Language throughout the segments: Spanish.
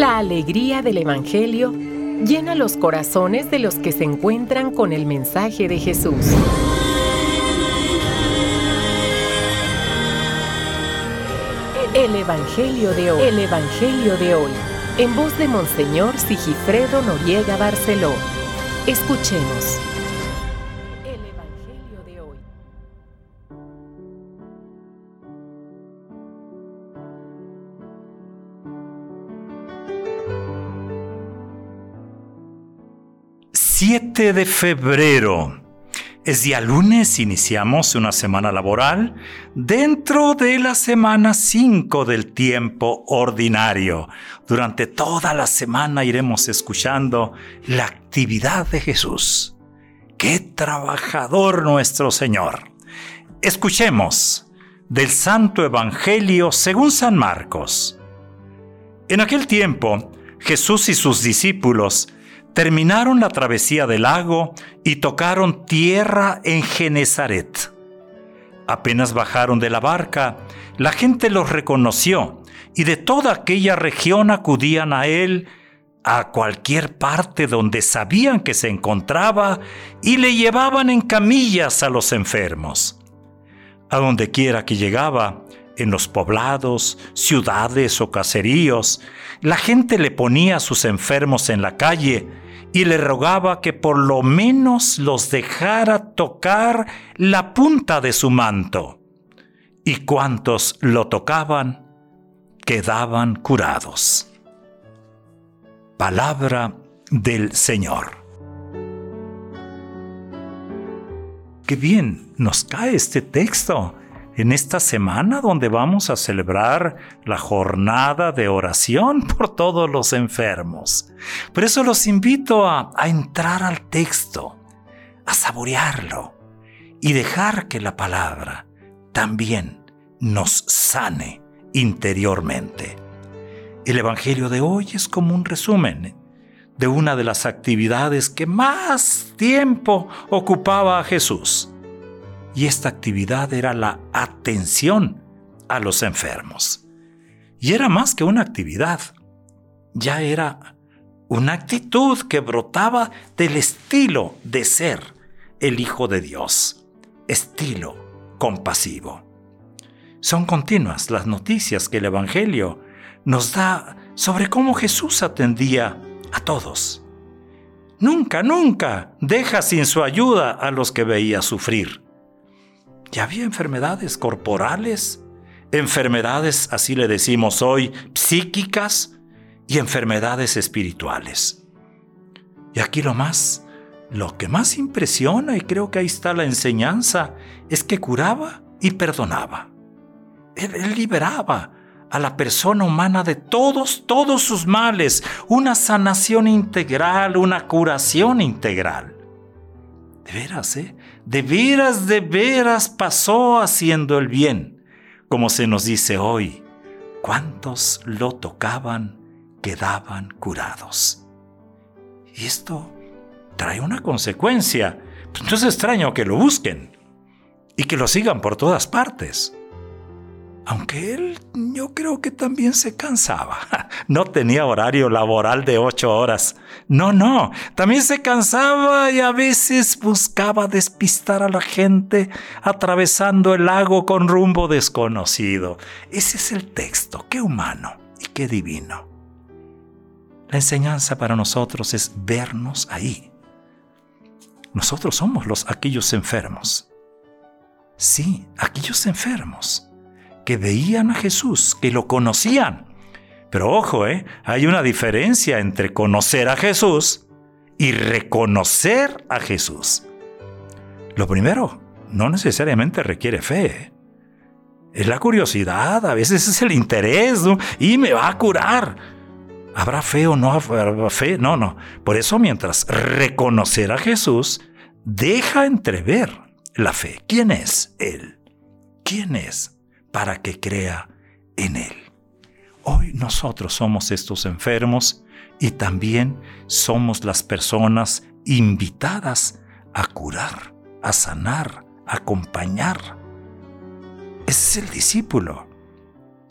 La alegría del Evangelio llena los corazones de los que se encuentran con el mensaje de Jesús. El Evangelio de hoy. El Evangelio de hoy. En voz de Monseñor Sigifredo Noriega Barceló. Escuchemos. El Evangelio de hoy. «7 de febrero. Es día lunes, iniciamos una semana laboral dentro de la semana 5 del tiempo ordinario. Durante toda la semana iremos escuchando la actividad de Jesús. ¡Qué trabajador nuestro Señor! Escuchemos del Santo Evangelio según San Marcos. En aquel tiempo, Jesús y sus discípulos terminaron la travesía del lago y tocaron tierra en Genesaret. Apenas bajaron de la barca, la gente los reconoció y de toda aquella región acudían a él, a cualquier parte donde sabían que se encontraba, y le llevaban en camillas a los enfermos. A donde quiera que llegaba, en los poblados, ciudades o caseríos, la gente le ponía a sus enfermos en la calle y le rogaba que por lo menos los dejara tocar la punta de su manto. Y cuantos lo tocaban, quedaban curados. Palabra del Señor. Qué bien nos cae este texto en esta semana donde vamos a celebrar la jornada de oración por todos los enfermos. Por eso los invito a entrar al texto, a saborearlo y dejar que la palabra también nos sane interiormente. El Evangelio de hoy es como un resumen de una de las actividades que más tiempo ocupaba a Jesús. Y esta actividad era la atención a los enfermos. Y era más que una actividad, ya era una actitud que brotaba del estilo de ser el Hijo de Dios, estilo compasivo. Son continuas las noticias que el Evangelio nos da sobre cómo Jesús atendía a todos. Nunca deja sin su ayuda a los que veía sufrir. Y había enfermedades corporales, enfermedades, así le decimos hoy, psíquicas y enfermedades espirituales. Y aquí lo que más impresiona, y creo que ahí está la enseñanza, es que curaba y perdonaba. Él liberaba a la persona humana de todos sus males, una sanación integral, una curación integral. De veras pasó haciendo el bien, como se nos dice hoy. Cuantos lo tocaban, quedaban curados. Y esto trae una consecuencia. No es extraño que lo busquen y que lo sigan por todas partes. Aunque él, yo creo que también se cansaba. No tenía horario laboral de 8 horas. No. También se cansaba y a veces buscaba despistar a la gente atravesando el lago con rumbo desconocido. Ese es el texto. Qué humano y qué divino. La enseñanza para nosotros es vernos ahí. Nosotros somos aquellos enfermos. Sí, aquellos enfermos que veían a Jesús, que lo conocían. Pero ojo, hay una diferencia entre conocer a Jesús y reconocer a Jesús. Lo primero no necesariamente requiere fe. Es la curiosidad, a veces es el interés, ¿no? Y me va a curar. ¿Habrá fe o no habrá fe? No. Por eso, mientras reconocer a Jesús, deja entrever la fe. ¿Quién es Él? ¿Quién es? Para que crea en Él. Hoy nosotros somos estos enfermos y también somos las personas invitadas a curar, a sanar, a acompañar. Ese es el discípulo.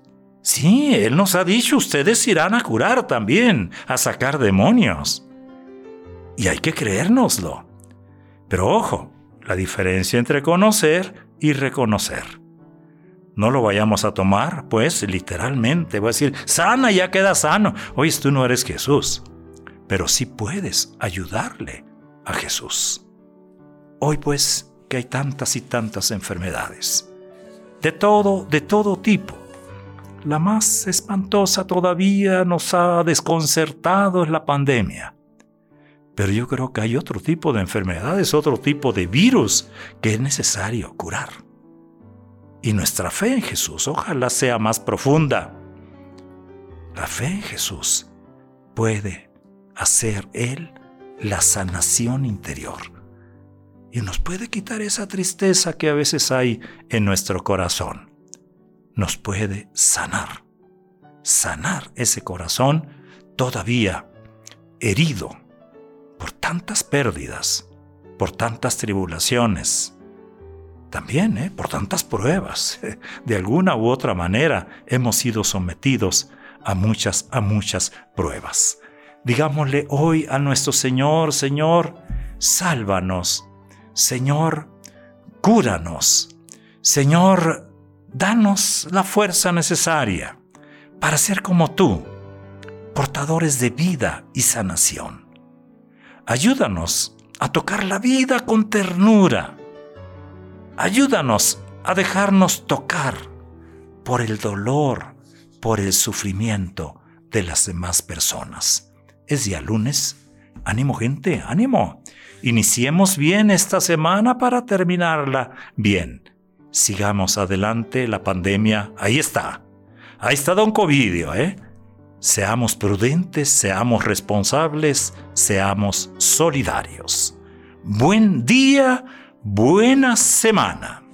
Sí, Él nos ha dicho, ustedes irán a curar también, a sacar demonios. Y hay que creérnoslo. Pero ojo, la diferencia entre conocer y reconocer. No lo vayamos a tomar, pues, literalmente. Voy a decir, sana, ya queda sano. Oye, tú no eres Jesús. Pero sí puedes ayudarle a Jesús. Hoy, pues, que hay tantas y tantas enfermedades. De todo tipo. La más espantosa todavía nos ha desconcertado es la pandemia. Pero yo creo que hay otro tipo de enfermedades, otro tipo de virus que es necesario curar. Y nuestra fe en Jesús ojalá sea más profunda. La fe en Jesús puede hacer Él la sanación interior. Y nos puede quitar esa tristeza que a veces hay en nuestro corazón. Nos puede sanar ese corazón todavía herido por tantas pérdidas, por tantas tribulaciones, también por tantas pruebas. De alguna u otra manera hemos sido sometidos a muchas pruebas. Digámosle hoy a nuestro Señor, Señor, sálvanos, Señor, cúranos, Señor, danos la fuerza necesaria para ser como tú, portadores de vida y sanación. Ayúdanos a tocar la vida con ternura. Ayúdanos a dejarnos tocar por el dolor, por el sufrimiento de las demás personas. Es día lunes. Ánimo, gente, ánimo. Iniciemos bien esta semana para terminarla bien. Sigamos adelante, la pandemia, ahí está Don Covidio, Seamos prudentes, seamos responsables, seamos solidarios. Buen día, buena semana.